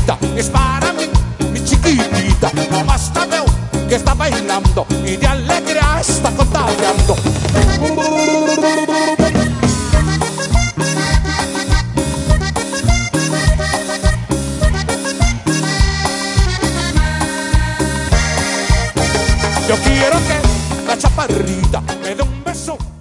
chiquitita, es para mí, mi chiquitita. Nomás la veo que está bailando y de alegría está contagiando. Yo quiero que la chaparrita me dé un beso